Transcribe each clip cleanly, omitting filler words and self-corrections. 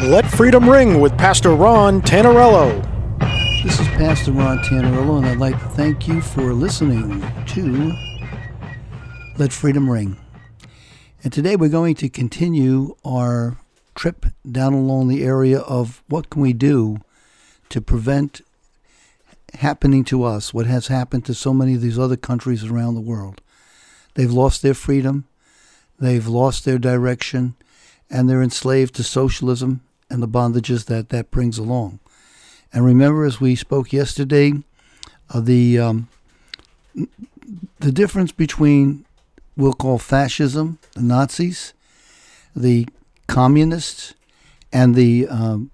Let Freedom Ring with Pastor Ron Tannerello. This is Pastor Ron Tannerello, and I'd like to thank you for listening to Let Freedom Ring. And today we're going to continue our trip down along the area of what can we do to prevent happening to us what has happened to so many of these other countries around the world. They've lost their freedom, they've lost their direction, and they're enslaved to socialism and the bondages that brings along. And remember, as we spoke yesterday, the difference between we'll call fascism, the Nazis, the communists, and the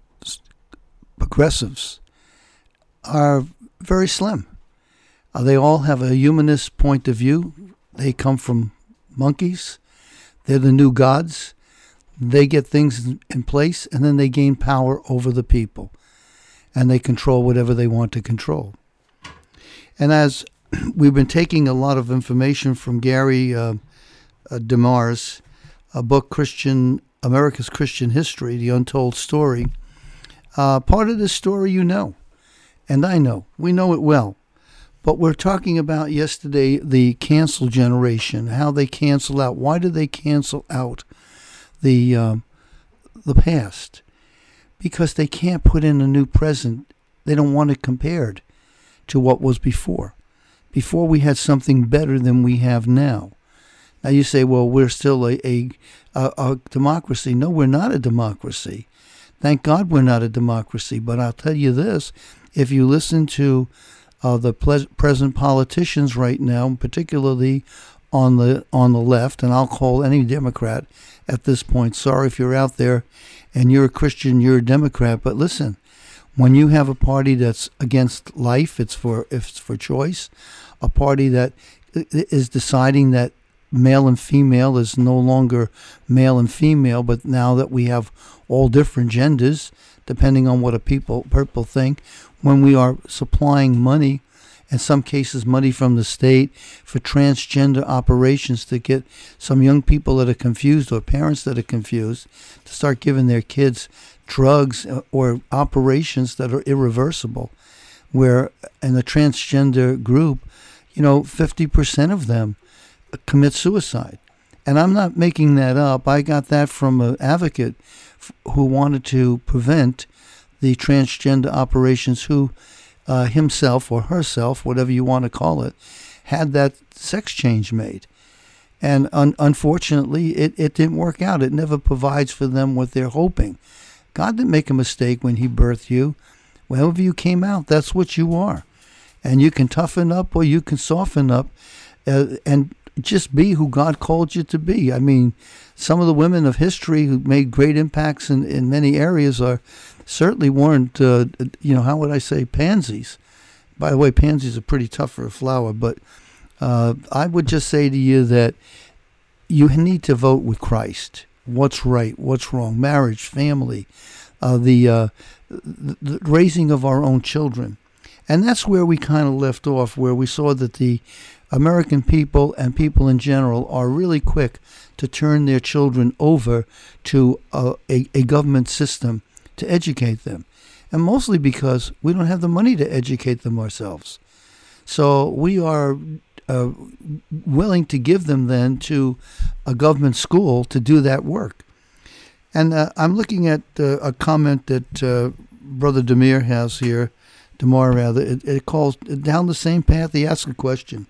progressives are very slim. They all have a humanist point of view. They come from monkeys. They're the new gods. They get things in place, and then they gain power over the people. And they control whatever they want to control. And as we've been taking a lot of information from Gary DeMars, a book, America's Christian History, The Untold Story, part of this story you know, and I know. We know it well. But we're talking about yesterday the cancel generation, how they cancel out. Why do they cancel out the past? Because they can't put in a new present. They don't want it compared to what was before. Before we had something better than we have now. Now you say, well, we're still a democracy. No, we're not a democracy. Thank God we're not a democracy. But I'll tell you this, if you listen to the present politicians right now, particularly on the left, and I'll call any Democrat at this point. Sorry if you're out there and you're a Christian, you're a Democrat, but listen, when you have a party that's against life, it's for choice, a party that is deciding that male and female is no longer male and female, but now that we have all different genders, depending on what people think, when we are supplying money, in some cases money from the state, for transgender operations to get some young people that are confused or parents that are confused to start giving their kids drugs or operations that are irreversible, where in the transgender group, 50% of them commit suicide. And I'm not making that up. I got that from an advocate who wanted to prevent the transgender operations, who himself or herself, whatever you want to call it, had that sex change made. And unfortunately, it didn't work out. It never provides for them what they're hoping. God didn't make a mistake when he birthed you. Whenever you came out, that's what you are. And you can toughen up or you can soften up and just be who God called you to be. I mean, some of the women of history who made great impacts in many areas certainly weren't, how would I say, pansies. By the way, pansies are pretty tough for a flower, but I would just say to you that you need to vote with Christ. What's right, what's wrong, marriage, family, the raising of our own children. And that's where we kind of left off, where we saw that the American people and people in general are really quick to turn their children over to a government system to educate them. And mostly because we don't have the money to educate them ourselves. So we are willing to give them then to a government school to do that work. And I'm looking at a comment that Brother DeMar has here, it calls down the same path. He asks a question.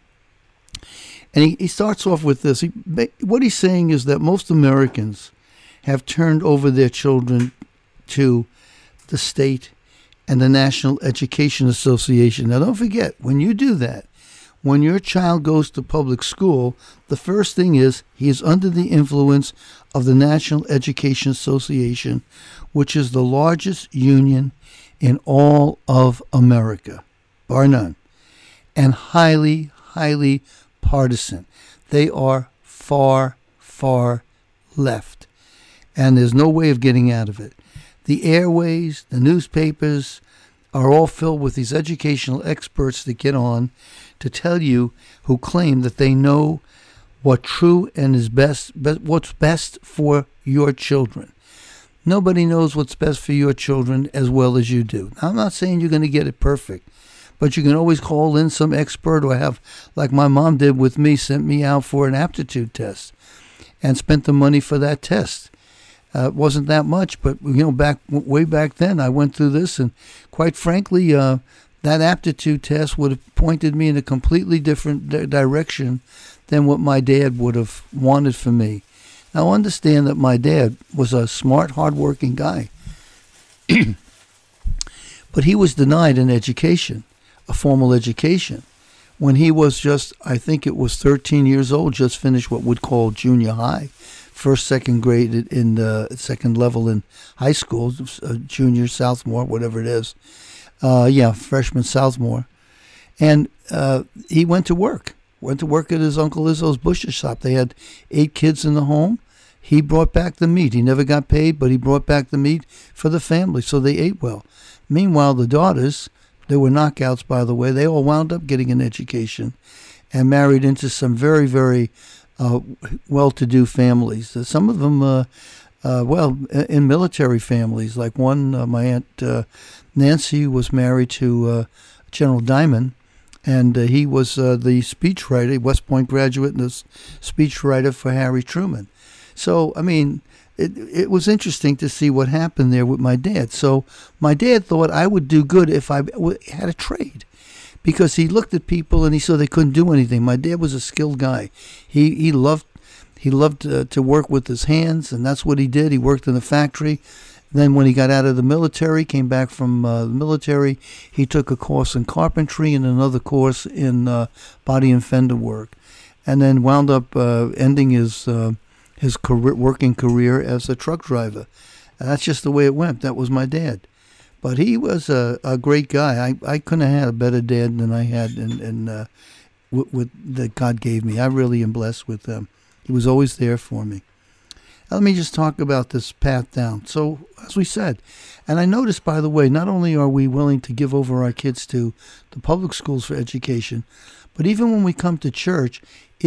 And he starts off with this. What he's saying is that most Americans have turned over their children to the state and the National Education Association. Now, don't forget, when you do that, when your child goes to public school, the first thing is he is under the influence of the National Education Association, which is the largest union in all of America, bar none, and highly, highly partisan. They are far, far left, and there's no way of getting out of it. The airways, the newspapers are all filled with these educational experts that get on to tell you, who claim that they know what true and is best, what's best for your children. Nobody knows what's best for your children as well as you do. Now, I'm not saying you're going to get it perfect, but you can always call in some expert or have, like my mom did with me, sent me out for an aptitude test and spent the money for that test. It wasn't that much, but way back then, I went through this, and quite frankly, that aptitude test would have pointed me in a completely different direction than what my dad would have wanted for me. Now, understand that my dad was a smart, hardworking guy, but he was denied an education, a formal education, when he was just, I think it was 13 years old, just finished what we'd call junior high. First, second grade in the second level in high school, junior, Southmore, whatever it is. Freshman, Southmore. And he went to work. Went to work at his Uncle Izzo's butcher shop. They had 8 kids in the home. He brought back the meat. He never got paid, but he brought back the meat for the family, so they ate well. Meanwhile, the daughters, they were knockouts, by the way, they all wound up getting an education and married into some very, very well-to-do families. Some of them, in military families. Like one, my Aunt Nancy was married to General Diamond, and he was the speechwriter, West Point graduate, and the speechwriter for Harry Truman. So, I mean, it was interesting to see what happened there with my dad. So my dad thought I would do good if I had a trade, because he looked at people and he saw they couldn't do anything. My dad was a skilled guy. He loved to work with his hands, and that's what he did. He worked in a factory. Then when he got out of the military, came back from the military, he took a course in carpentry and another course in body and fender work, and then wound up ending his working career as a truck driver. And that's just the way it went. That was my dad. But he was a great guy. I couldn't have had a better dad than I had that God gave me. I really am blessed with him. He was always there for me. Now, let me just talk about this path down. So, as we said, and I noticed, by the way, not only are we willing to give over our kids to the public schools for education, but even when we come to church,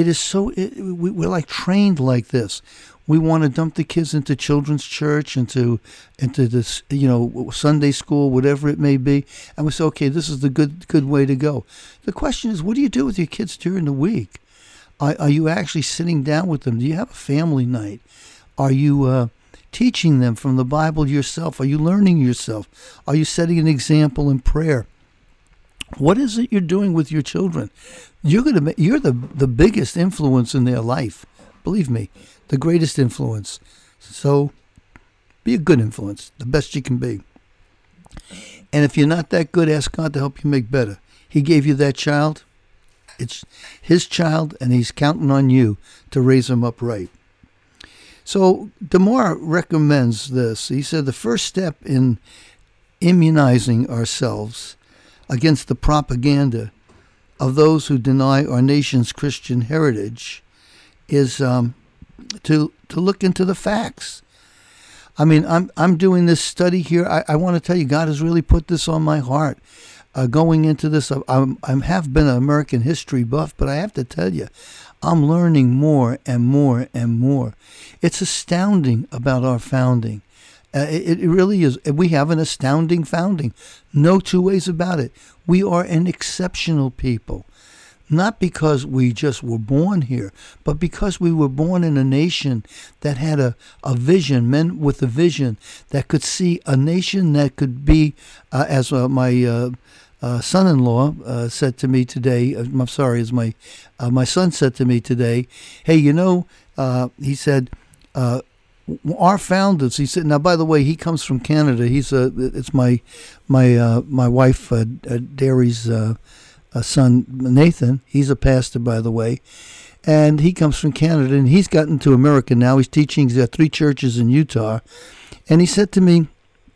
we're like trained like this. We want to dump the kids into children's church, into this, Sunday school, whatever it may be, and we say, okay, this is the good way to go. The question is, what do you do with your kids during the week? Are you actually sitting down with them? Do you have a family night? Are you teaching them from the Bible yourself? Are you learning yourself? Are you setting an example in prayer? What is it you're doing with your children? You're the biggest influence in their life. Believe me, the greatest influence. So be a good influence, the best you can be. And if you're not that good, ask God to help you make better. He gave you that child. It's his child, and he's counting on you to raise him up right. So DeMar recommends this. He said the first step in immunizing ourselves against the propaganda of those who deny our nation's Christian heritage is to look into the facts. I mean, I'm doing this study here. I want to tell you, God has really put this on my heart. Going into this, I have been an American history buff, but I have to tell you, I'm learning more and more and more. It's astounding about our founding. It really is. We have an astounding founding. No two ways about it. We are an exceptional people. Not because we just were born here, but because we were born in a nation that had a vision, men with a vision that could see a nation that could be, as my son-in-law said to me today, as my son said to me today, hey, he said, our founders, he said, now, by the way, he comes from Canada. It's my wife, Derry's son, Nathan. He's a pastor, by the way, and he comes from Canada, and he's gotten to America now. He's teaching at 3 churches in Utah, and he said to me,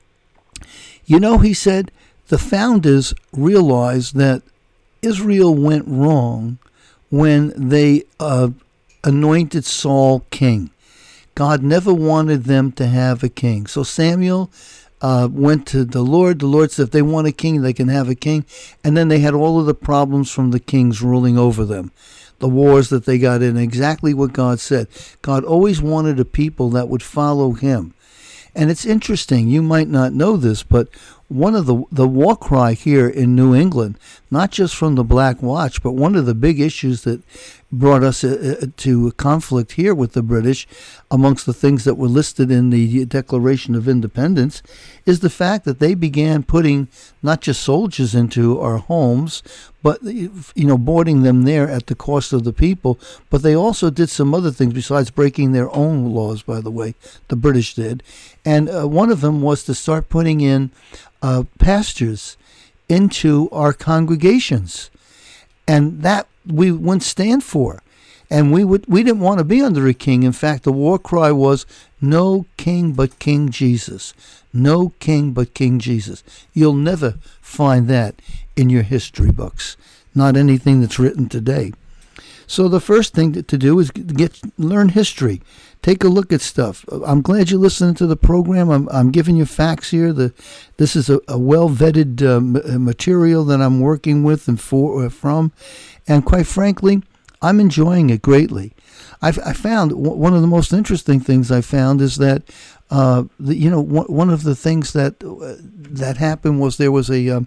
he said, the founders realized that Israel went wrong when they anointed Saul king. God never wanted them to have a king. So Samuel went to the Lord. The Lord said if they want a king, they can have a king. And then they had all of the problems from the kings ruling over them, the wars that they got in, exactly what God said. God always wanted a people that would follow him. And it's interesting, you might not know this, but one of the war cry here in New England, not just from the Black Watch, but one of the big issues that brought us to conflict here with the British, amongst the things that were listed in the Declaration of Independence, is the fact that they began putting not just soldiers into our homes, but boarding them there at the cost of the people. But they also did some other things besides breaking their own laws, by the way, the British did. And one of them was to start putting in pastors into our congregations. And that we wouldn't stand for. And we didn't want to be under a king. In fact, the war cry was, no king but King Jesus. No king but King Jesus. You'll never find that in your history books. Not anything that's written today. So the first thing to do is learn history. Take a look at stuff. I'm glad you're listening to the program. I'm giving you facts here. This is a well-vetted material that I'm working with and from. And quite frankly, I'm enjoying it greatly. I found one of the most interesting things I found is that one of the things that happened was there was a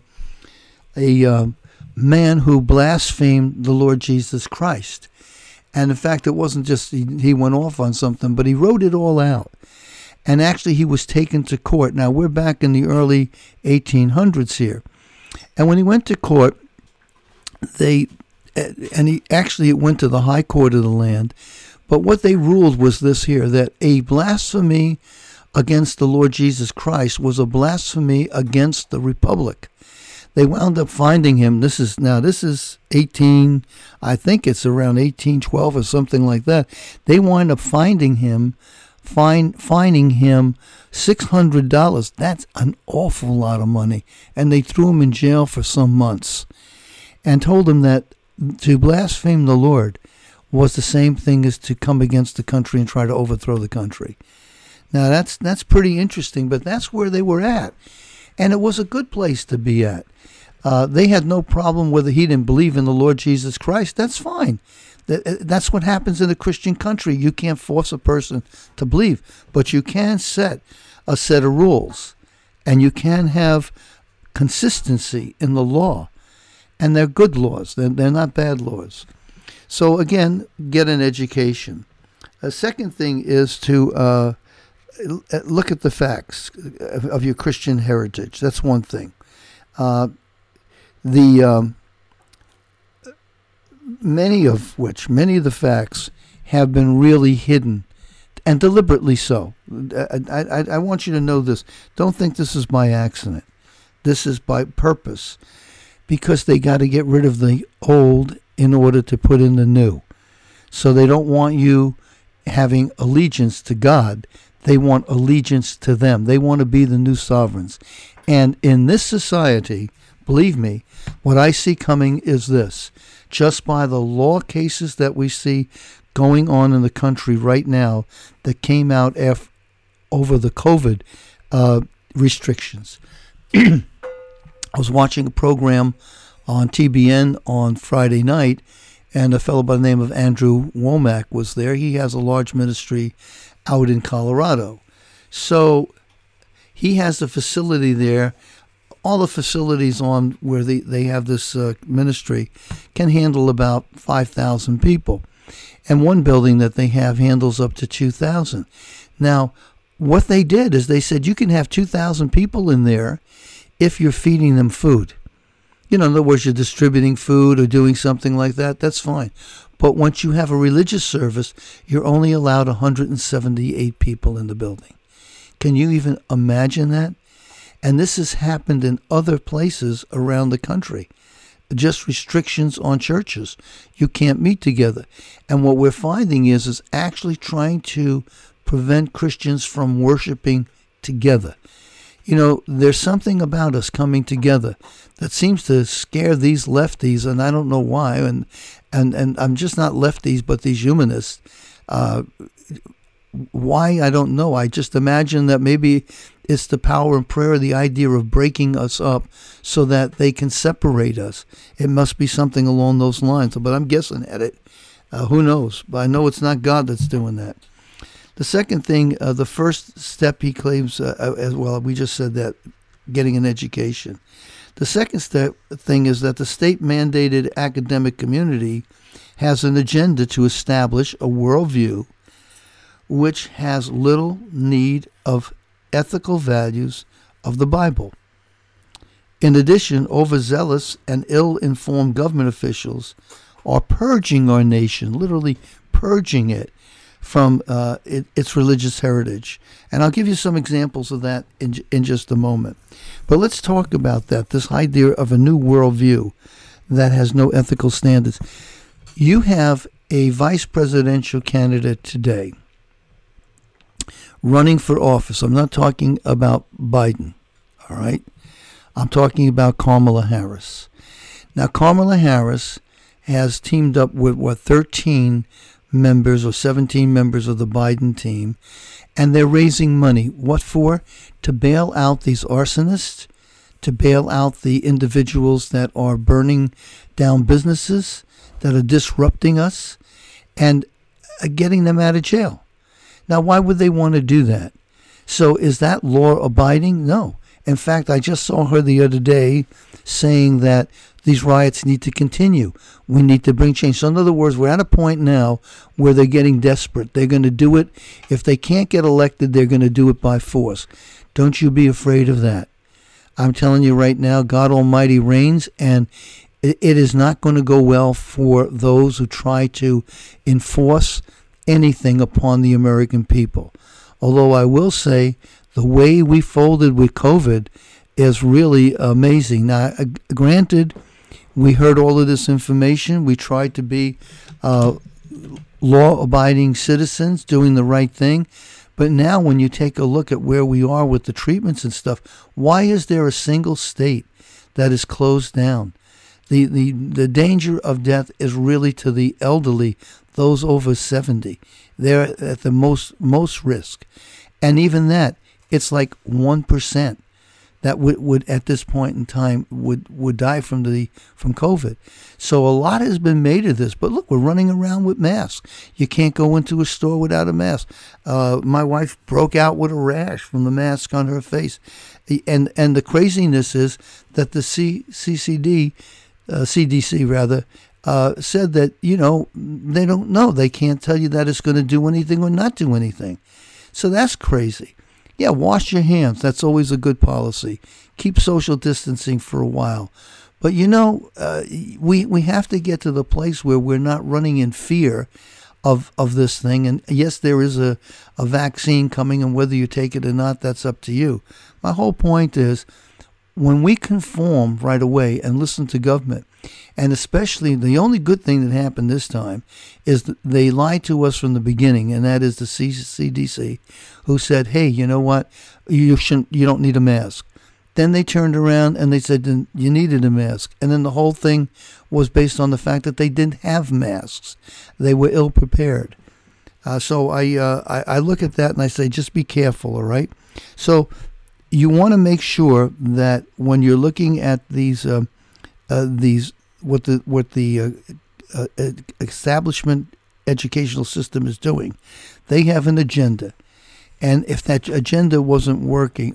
man who blasphemed the Lord Jesus Christ. And in fact, it wasn't just he went off on something, but he wrote it all out. And actually, he was taken to court. Now, we're back in the early 1800s here. And when he went to court, it went to the High Court of the land. But what they ruled was this here, that a blasphemy against the Lord Jesus Christ was a blasphemy against the Republic. They wound up finding him. This is 18, I think it's around 1812 or something like that. They wind up finding him, fining him $600. That's an awful lot of money. And they threw him in jail for some months and told him that to blaspheme the Lord was the same thing as to come against the country and try to overthrow the country. Now that's pretty interesting, but that's where they were at. And it was a good place to be at. They had no problem whether he didn't believe in the Lord Jesus Christ. That's fine. That's what happens in a Christian country. You can't force a person to believe, but you can set a set of rules, and you can have consistency in the law. And they're good laws. They're not bad laws. So again, get an education. A second thing is to look at the facts of your Christian heritage. That's one thing. Many of the facts have been really hidden, and deliberately so. I want you to know this. Don't think this is by accident. This is by purpose, because they got to get rid of the old in order to put in the new. So they don't want you having allegiance to God. They want allegiance to them. They want to be the new sovereigns. And in this society, believe me, what I see coming is this. Just by the law cases that we see going on in the country right now that came out over the COVID restrictions. I was watching a program on TBN on Friday night, and a fellow by the name of Andrew Womack was there. He has a large ministry out in Colorado. So he has a facility there. All the facilities on where they have this ministry can handle about 5,000 people. And one building that they have handles up to 2,000. Now, what they did is they said you can have 2,000 people in there if you're feeding them food. In other words, you're distributing food or doing something like that, that's fine. But once you have a religious service, you're only allowed 178 people in the building. Can you even imagine that? And this has happened in other places around the country. Just restrictions on churches. You can't meet together. And what we're finding is actually trying to prevent Christians from worshiping together. There's something about us coming together that seems to scare these lefties, and I don't know why. And I'm just not lefties, but these humanists. Why, I don't know. I just imagine that maybe it's the power of prayer, the idea of breaking us up so that they can separate us. It must be something along those lines, but I'm guessing at it. Who knows? But I know it's not God that's doing that. The second thing, the first step he claims, as well, we just said that, getting an education. The second thing is that the state-mandated academic community has an agenda to establish a worldview which has little need of ethical values of the Bible. In addition, overzealous and ill-informed government officials are purging our nation, literally purging it from its religious heritage. And I'll give you some examples of that in just a moment. But let's talk about that, this idea of a new worldview that has no ethical standards. You have a vice presidential candidate today running for office. I'm not talking about Biden, all right? I'm talking about Kamala Harris. Now, Kamala Harris has teamed up with 13 members or 17 members of the Biden team, and they're raising money. What for? To bail out these arsonists, to bail out the individuals that are burning down businesses, that are disrupting us, and getting them out of jail. Now, why would they want to do that? So is that law abiding? No. In fact, I just saw her the other day saying that these riots need to continue. We need to bring change. So in other words, we're at a point now where they're getting desperate. They're going to do it. If they can't get elected, they're going to do it by force. Don't you be afraid of that. I'm telling you right now, God Almighty reigns, and it is not going to go well for those who try to enforce anything upon the American people. Although I will say the way we folded with COVID is really amazing. Now, granted, we heard all of this information. We tried to be law-abiding citizens, doing the right thing. But now when you take a look at where we are with the treatments and stuff, why is there a single state that is closed down? The danger of death is really to the elderly, those over 70. They're at the most risk. And even that, it's like 1% that would at this point in time would die from COVID. So a lot has been made of this. But look, we're running around with masks. You can't go into a store without a mask. My wife broke out with a rash from the mask on her face. And the craziness is that the CDC said that, they don't know. They can't tell you that it's going to do anything or not do anything. So that's crazy. Yeah, wash your hands. That's always a good policy. Keep social distancing for a while. But, we have to get to the place where we're not running in fear of this thing. And yes, there is a vaccine coming, and whether you take it or not, that's up to you. My whole point is, when we conform right away and listen to government, and especially the only good thing that happened this time is that they lied to us from the beginning, and that is the CDC, who said, hey, you know what, you don't need a mask. Then they turned around and they said you needed a mask. And then the whole thing was based on the fact that they didn't have masks. They were ill prepared. So I look at that and I say, just be careful, all right? So you want to make sure that when you're looking at these what the establishment educational system is doing, they have an agenda, and if that agenda wasn't working,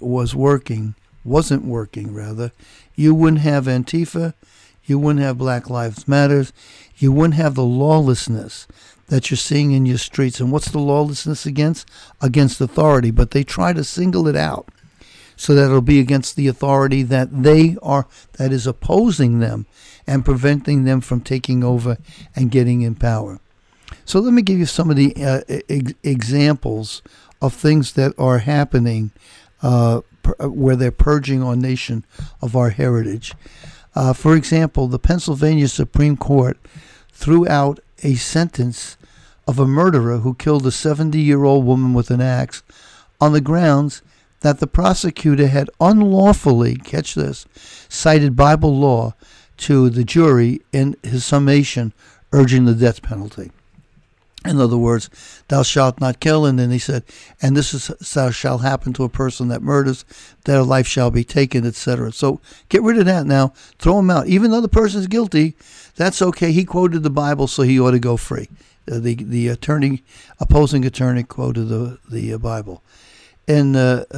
you wouldn't have Antifa, you wouldn't have Black Lives Matters, you wouldn't have the lawlessness that you're seeing in your streets. And what's the lawlessness against? Against authority, but they try to single it out so that it'll be against the authority that is opposing them and preventing them from taking over and getting in power. So let me give you some of the examples of things that are happening where they're purging our nation of our heritage. For example, the Pennsylvania Supreme Court threw out a sentence of a murderer who killed a 70-year-old woman with an axe on the grounds that the prosecutor had unlawfully, catch this, cited Bible law to the jury in his summation urging the death penalty. In other words, thou shalt not kill, and then he said, and this shall happen to a person that murders, their life shall be taken, etc. So get rid of that now, throw him out. Even though the person's guilty, that's okay. He quoted the Bible, so he ought to go free. The opposing attorney quoted the Bible. In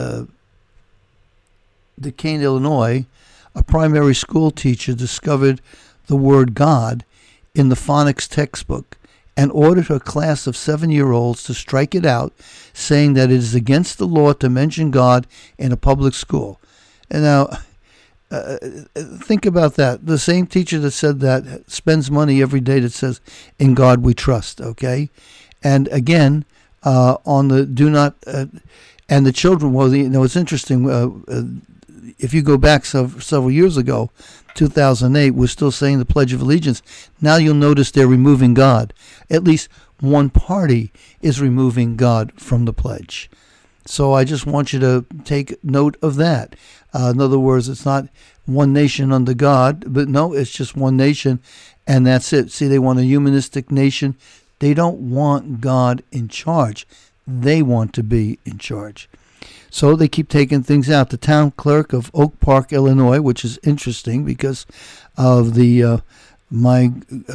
Duquesne, Illinois, a primary school teacher discovered the word God in the phonics textbook and ordered her class of 7-year-olds to strike it out, saying that it is against the law to mention God in a public school. And now, think about that. The same teacher that said that spends money every day that says, "In God we trust." Okay, and again, on the do not, and the children. Well, it's interesting. If you go back several years ago, 2008, we're still saying the Pledge of Allegiance. Now you'll notice they're removing God. At least one party is removing God from the pledge. So I just want you to take note of that. In other words, it's not one nation under God, but no, it's just one nation, and that's it. See, they want a humanistic nation. They don't want God in charge. They want to be in charge. So they keep taking things out. The town clerk of Oak Park, Illinois, which is interesting because of my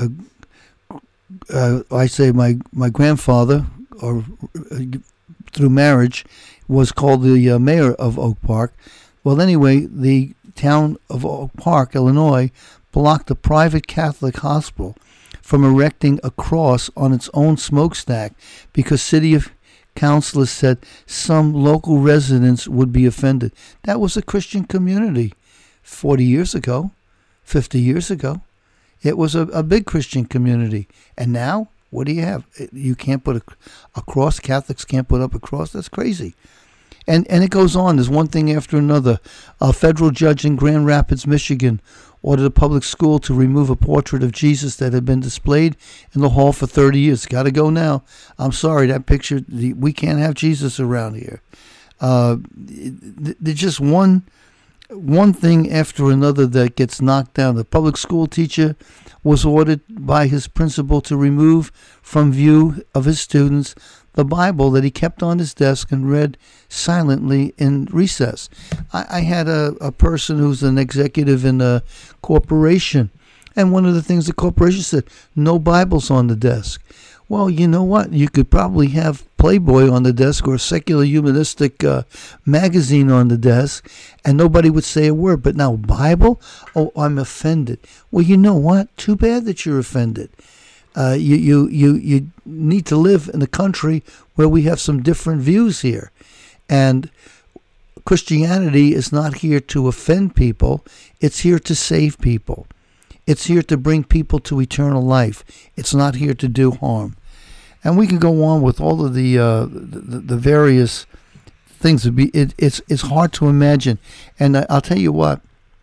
grandfather, or through marriage, was called the mayor of Oak Park. Well, anyway, the town of Oak Park, Illinois, blocked a private Catholic hospital from erecting a cross on its own smokestack because city councilors said some local residents would be offended. That was a Christian community 40 years ago, 50 years ago. It was a big Christian community. And now, what do you have? You can't put a cross. Catholics can't put up a cross. That's crazy. And it goes on. There's one thing after another. A federal judge in Grand Rapids, Michigan, ordered a public school to remove a portrait of Jesus that had been displayed in the hall for 30 years. Got to go now. I'm sorry, that picture, we can't have Jesus around here. There's just one thing after another that gets knocked down. The public school teacher was ordered by his principal to remove from view of his students the Bible that he kept on his desk and read silently in recess. I had a person who's an executive in a corporation, and one of the things the corporation said, no Bibles on the desk. Well, you know what? You could probably have Playboy on the desk or a secular humanistic magazine on the desk, and nobody would say a word. But now, Bible? Oh, I'm offended. Well, you know what? Too bad that you're offended. You need to live in a country where we have some different views here. And Christianity is not here to offend people. It's here to save people. It's here to bring people to eternal life. It's not here to do harm. And we can go on with all of the various things. It's hard to imagine. And I'll tell you what.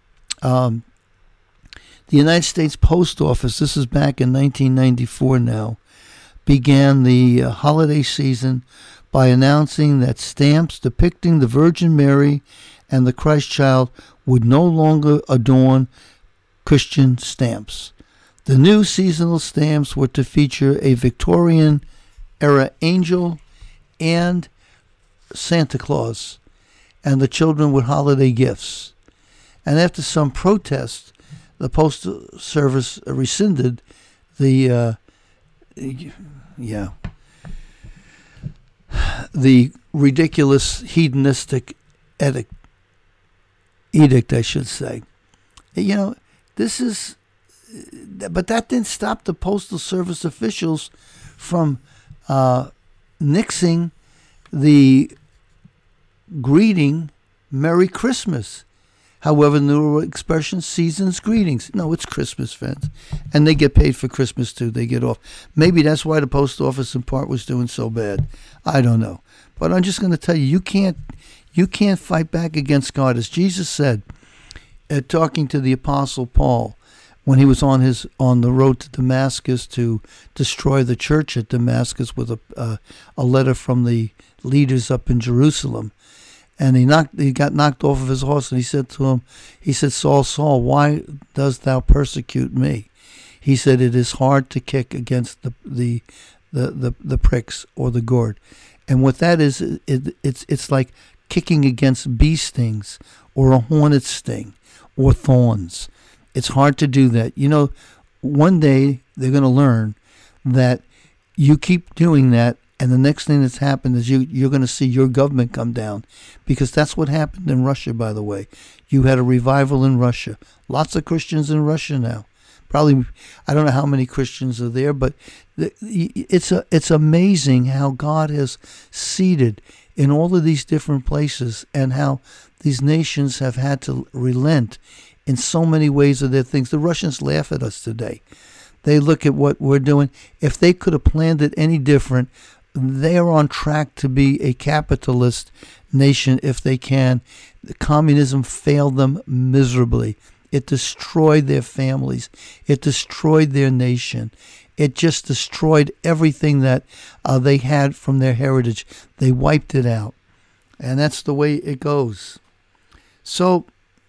The United States Post Office, this is back in 1994 now, began the holiday season by announcing that stamps depicting the Virgin Mary and the Christ child would no longer adorn Christian stamps. The new seasonal stamps were to feature a Victorian-era angel and Santa Claus, and the children with holiday gifts. And after some protest, the Postal Service rescinded the ridiculous hedonistic edict, I should say. You know, but that didn't stop the Postal Service officials from nixing the greeting Merry Christmas. However, new expression, season's greetings. No, it's Christmas, friends. And they get paid for Christmas, too. They get off. Maybe that's why the post office in part was doing so bad. I don't know. But I'm just going to tell you, you can't fight back against God. As Jesus said, talking to the Apostle Paul, when he was on the road to Damascus to destroy the church at Damascus with a letter from the leaders up in Jerusalem. And he got knocked off of his horse, and he said to him, Saul, Saul, why dost thou persecute me? He said, it is hard to kick against the pricks or the gourd. And what that is, it's like kicking against bee stings or a hornet sting or thorns. It's hard to do that. You know, one day they're going to learn that you keep doing that, and the next thing that's happened is you're going to see your government come down, because that's what happened in Russia, by the way. You had a revival in Russia. Lots of Christians in Russia now. Probably, I don't know how many Christians are there, but it's amazing how God has seeded in all of these different places, and how these nations have had to relent in so many ways of their things. The Russians laugh at us today. They look at what we're doing. If they could have planned it any different, they are on track to be a capitalist nation if they can. Communism failed them miserably. It destroyed their families. It destroyed their nation. It just destroyed everything that they had from their heritage. They wiped it out. And that's the way it goes. So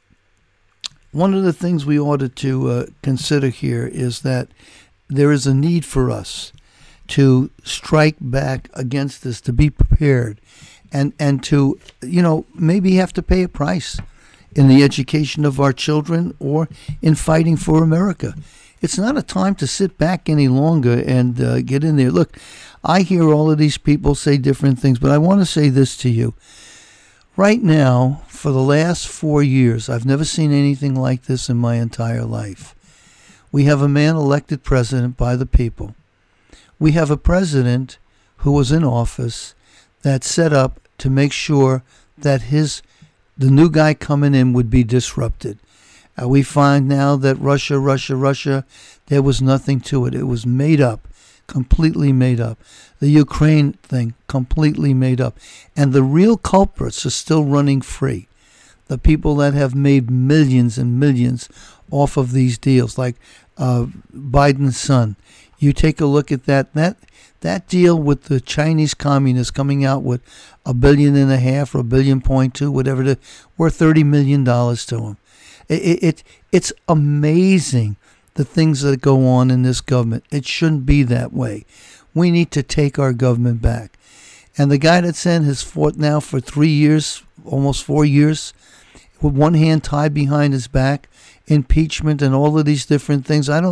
one of the things we ought to consider here is that there is a need for us to strike back against this, to be prepared, and to, maybe have to pay a price in the education of our children or in fighting for America. It's not a time to sit back any longer and get in there. Look, I hear all of these people say different things, but I want to say this to you. Right now, for the last 4 years, I've never seen anything like this in my entire life. We have a man elected president by the people. We have a president who was in office that's set up to make sure that the new guy coming in would be disrupted. We find now that Russia, there was nothing to it. It was made up, completely made up. The Ukraine thing, completely made up. And the real culprits are still running free. The people that have made millions and millions off of these deals, like Biden's son. You take a look at that deal with the Chinese communists coming out with $1.5 billion or $1.2 billion, whatever it is, worth $30 million to them. It's amazing the things that go on in this government. It shouldn't be that way. We need to take our government back. And the guy that's in has fought now for 3 years, almost 4 years, with one hand tied behind his back, impeachment and all of these different things. I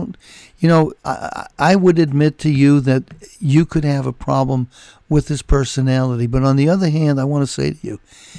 would admit to you that you could have a problem with his personality. But on the other hand, I want to say to you,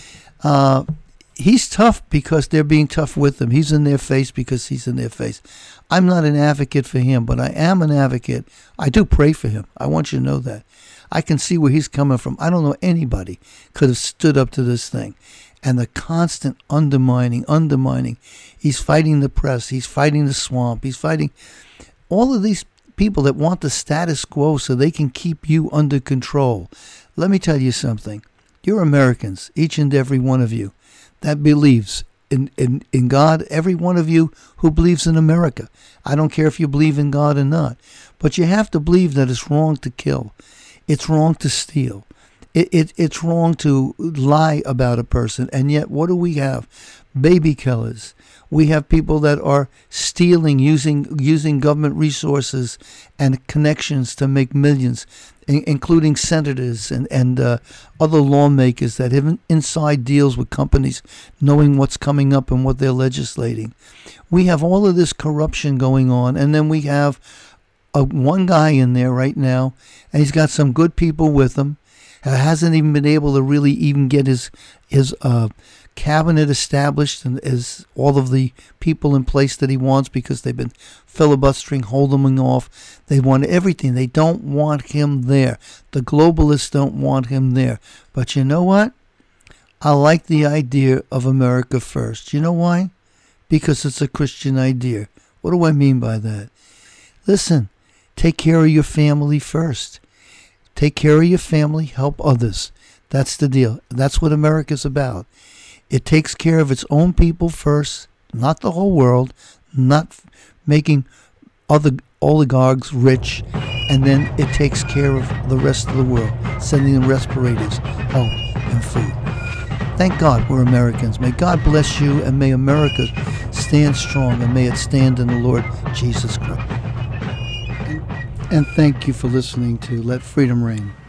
he's tough because they're being tough with him. He's in their face because he's in their face. I'm not an advocate for him, but I am an advocate. I do pray for him. I want you to know that. I can see where he's coming from. I don't know anybody could have stood up to this thing. And the constant undermining. He's fighting the press. He's fighting the swamp. He's fighting all of these people that want the status quo so they can keep you under control. Let me tell you something. You're Americans, each and every one of you, that believes in God, every one of you who believes in America. I don't care if you believe in God or not. But you have to believe that it's wrong to kill. It's wrong to steal. It's wrong to lie about a person. And yet, what do we have? Baby killers. We have people that are stealing, using government resources and connections to make millions, including senators and other lawmakers that have inside deals with companies, knowing what's coming up and what they're legislating. We have all of this corruption going on, and then we have one guy in there right now, and he's got some good people with him. Hasn't even been able to really even get his cabinet established and as all of the people in place that he wants, because they've been filibustering, holding him off. They want everything. They don't want him there. The globalists don't want him there. But you know what? I like the idea of America first. You know why? Because it's a Christian idea. What do I mean by that? Listen, take care of your family first. Take care of your family, help others. That's the deal. That's what America's about. It takes care of its own people first, not the whole world, not making other oligarchs rich, and then it takes care of the rest of the world, sending them respirators, help, and food. Thank God we're Americans. May God bless you, and may America stand strong, and may it stand in the Lord Jesus Christ. And thank you for listening to Let Freedom Reign.